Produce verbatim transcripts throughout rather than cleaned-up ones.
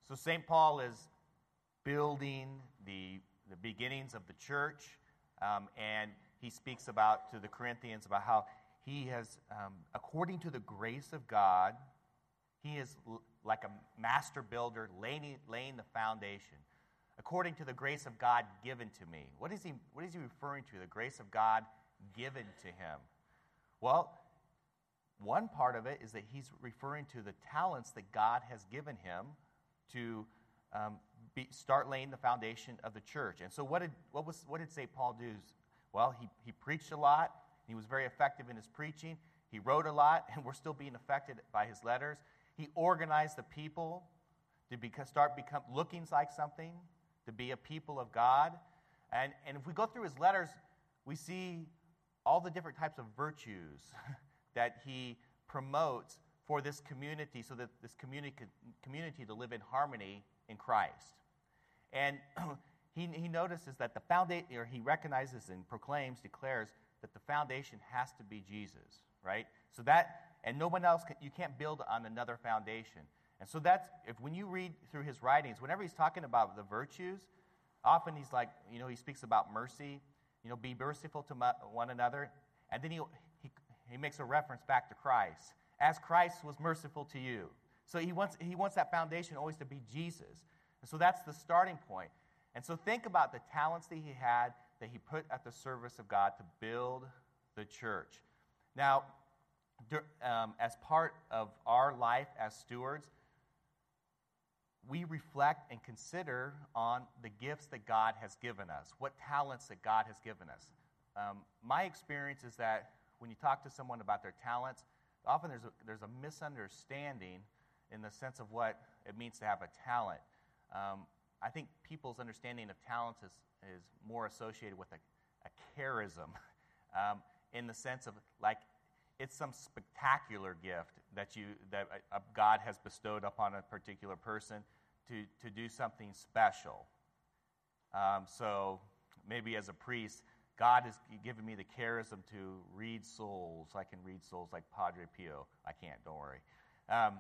So Saint Paul is building the, the beginnings of the church, um, and he speaks about to the Corinthians about how he has, um, according to the grace of God, he is l- like a master builder laying, laying the foundation. According to the grace of God given to me. What is he, what is he referring to, the grace of God given to him? Well, one part of it is that he's referring to the talents that God has given him to um, be, start laying the foundation of the church. And so what did what was what did Saint Paul do? Well, he, he preached a lot. He was very effective in his preaching. He wrote a lot, and we're still being affected by his letters. He organized the people to beca- start become looking like something, to be a people of God. And, and if we go through his letters, we see all the different types of virtues that he promotes for this community, so that this community community to live in harmony in Christ. And he, he notices that the foundation, or he recognizes and proclaims, declares that the foundation has to be Jesus, right? So that, and no one else, can, you can't build on another foundation. And so that's, if when you read through his writings, whenever he's talking about the virtues, often he's like, you know, he speaks about mercy, you know, be merciful to one another, and then he, he, he makes a reference back to Christ. As Christ was merciful to you. So he wants he wants that foundation always to be Jesus. And so that's the starting point. And so think about the talents that he had that he put at the service of God to build the church. Now, um, as part of our life as stewards, we reflect and consider on the gifts that God has given us, what talents that God has given us. Um, my experience is that when you talk to someone about their talents, often there's a, there's a misunderstanding in the sense of what it means to have a talent. Um, I think people's understanding of talents is, is more associated with a, a charism, um, in the sense of like it's some spectacular gift that you that uh, God has bestowed upon a particular person to, to do something special. Um, so maybe as a priest, God has given me the charism to read souls. I can read souls like Padre Pio. I can't, don't worry. Um,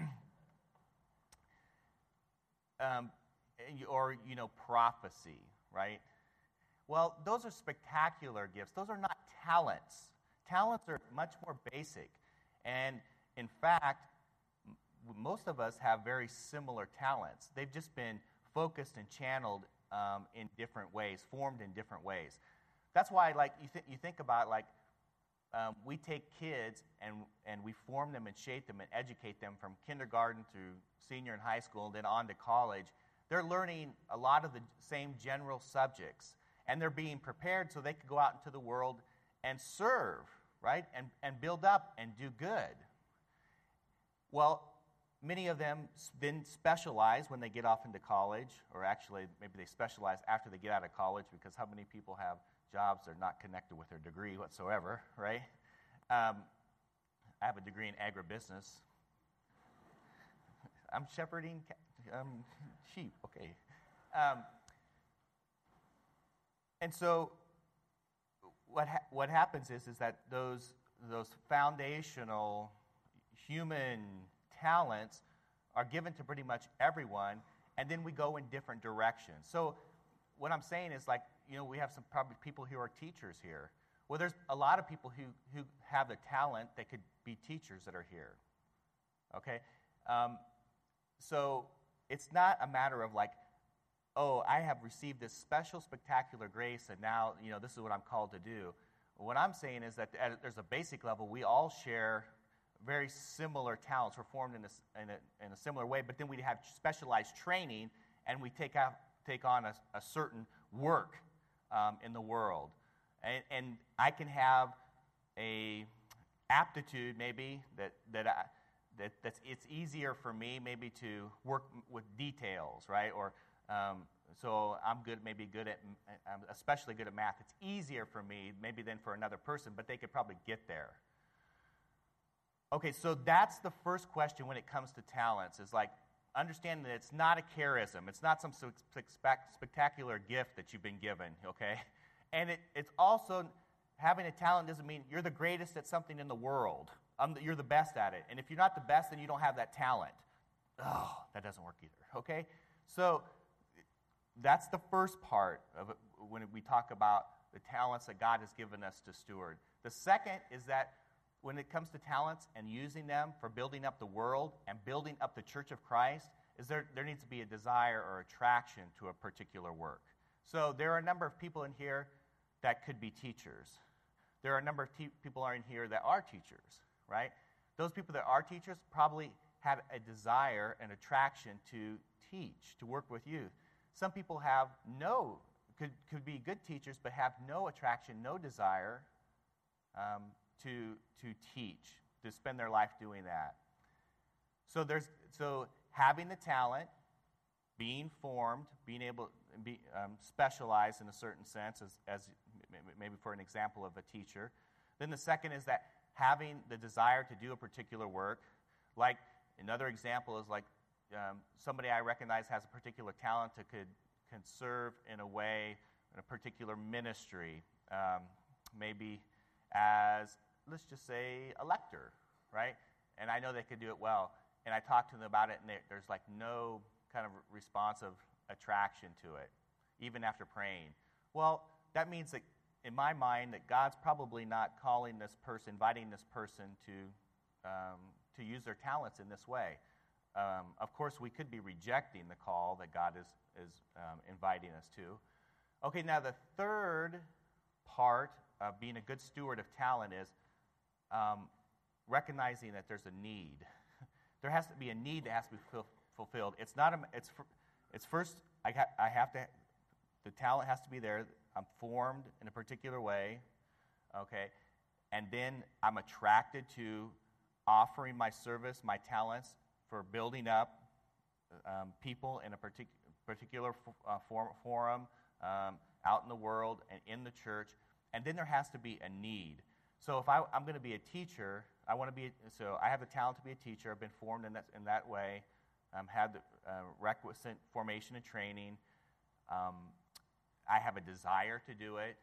um, or, you know, prophecy, right? Well, those are spectacular gifts. Those are not talents. Talents are much more basic. And, in fact, m- most of us have very similar talents. They've just been focused and channeled um, in different ways, formed in different ways. That's why, like, you, th- you think about, like, um, we take kids and and we form them and shape them and educate them from kindergarten through senior and high school and then on to college. They're learning a lot of the same general subjects, and they're being prepared so they can go out into the world and serve, right, and, and build up and do good. Well, many of them then specialize when they get off into college, or actually maybe they specialize after they get out of college, because how many people have jobs that are not connected with their degree whatsoever, right? Um, I have a degree in agribusiness. I'm shepherding um, sheep, okay. Um, and so what ha- what happens is is that those those foundational human talents are given to pretty much everyone, and then we go in different directions. So what I'm saying is, like, you know, we have some probably people who are teachers here. Well, there's a lot of people who, who have the talent that could be teachers that are here, okay? Um, so it's not a matter of like, oh, I have received this special, spectacular grace, and now, you know, this is what I'm called to do. What I'm saying is that at, there's a basic level, we all share very similar talents. We're formed in a, in a, in a similar way, but then we have specialized training, and we take out, take on a, a certain work um, in the world. And, and I can have a aptitude maybe that that I, that that's it's easier for me maybe to work with details, right? Or um, so I'm good, maybe good at, I'm especially good at math. It's easier for me maybe than for another person, but they could probably get there. Okay, so that's the first question when it comes to talents, is like, understand that it's not a charism. It's not some spectacular gift that you've been given, okay? And it, it's also, having a talent doesn't mean you're the greatest at something in the world. Um, you're the best at it. And if you're not the best, then you don't have that talent. Oh, that doesn't work either, okay? So that's the first part of it when we talk about the talents that God has given us to steward. The second is that when it comes to talents and using them for building up the world and building up the church of Christ, is there, there needs to be a desire or attraction to a particular work. So there are a number of people in here that could be teachers. There are a number of te- people are in here that are teachers, right? Those people that are teachers probably have a desire and attraction to teach, to work with youth. Some people have no, could, could be good teachers, but have no attraction, no desire um, to, to teach, to spend their life doing that. So there's so having the talent, being formed, being able to be um, specialized in a certain sense, as, as maybe for an example of a teacher. Then the second is that having the desire to do a particular work. Like another example is like um, somebody I recognize has a particular talent that could can serve in a way in a particular ministry, um, maybe as, let's just say, a lector, right? And I know they could do it well. And I talk to them about it, and they, there's like no kind of responsive attraction to it, even after praying. Well, that means that in my mind that God's probably not calling this person, inviting this person to um, to use their talents in this way. Um, of course, we could be rejecting the call that God is is um, inviting us to. Okay, now the third part of being a good steward of talent is um, recognizing that there's a need. There has to be a need that has to be ful- fulfilled. It's not a, it's for, it's first I ha- I have to the talent has to be there. I'm formed in a particular way, okay, and then I'm attracted to offering my service, my talents for building up um, people in a partic- particular f- uh, for- forum, um, out in the world and in the church, and then there has to be a need. So if I, I'm going to be a teacher, I want to be. So I have the talent to be a teacher. I've been formed in that in that way. Um, had the uh, requisite formation and training. Um, I have a desire to do it,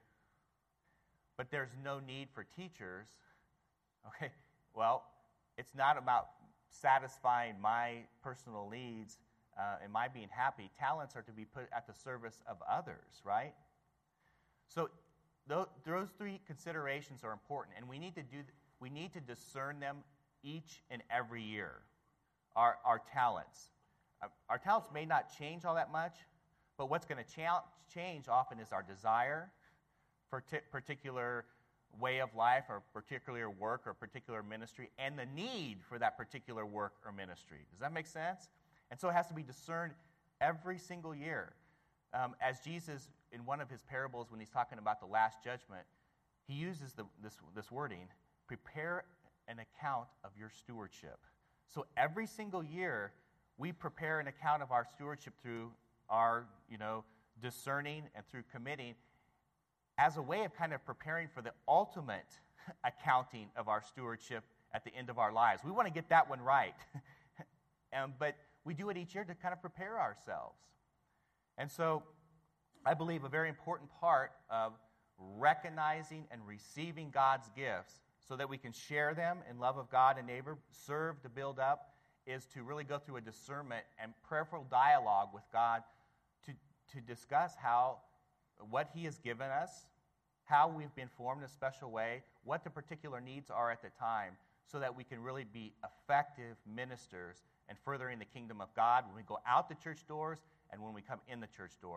but there's no need for teachers. Okay, well, it's not about satisfying my personal needs uh, and my being happy. Talents are to be put at the service of others, right? So th- those three considerations are important, and we need to do. Th- we need to discern them each and every year. Our our talents, uh, our talents may not change all that much. But what's going to cha- change often is our desire for t- particular way of life or particular work or particular ministry and the need for that particular work or ministry. Does that make sense? And so it has to be discerned every single year. Um, as Jesus, in one of his parables when he's talking about the last judgment, he uses the, this, this wording, prepare an account of your stewardship. So every single year, we prepare an account of our stewardship through our, you know, discerning and through committing as a way of kind of preparing for the ultimate accounting of our stewardship at the end of our lives. We want to get that one right. um, but we do it each year to kind of prepare ourselves. And so I believe a very important part of recognizing and receiving God's gifts so that we can share them in love of God and neighbor, serve to build up, is to really go through a discernment and prayerful dialogue with God to, to discuss how, what he has given us, how we've been formed in a special way, what the particular needs are at the time, so that we can really be effective ministers and furthering the kingdom of God when we go out the church doors and when we come in the church doors.